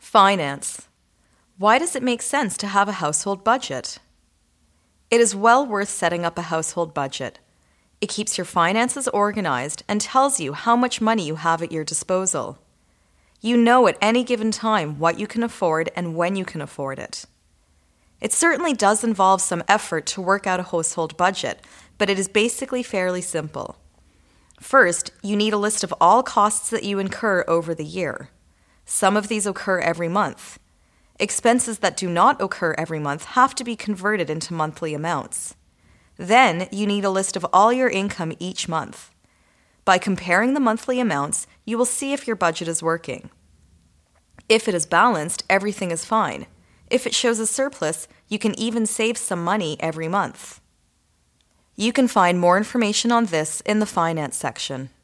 Finance. Why does it make sense to have a household budget? It is well worth setting up a household budget. It keeps your finances organized and tells you how much money you have at your disposal. You know at any given time what you can afford and when you can afford it. It certainly does involve some effort to work out a household budget, but it is basically fairly simple. First, you need a list of all costs that you incur over the year. Some of these occur every month. Expenses that do not occur every month have to be converted into monthly amounts. Then, you need a list of all your income each month. By comparing the monthly amounts, you will see if your budget is working. If it is balanced, everything is fine. If it shows a surplus, you can even save some money every month. You can find more information on this in the finance section.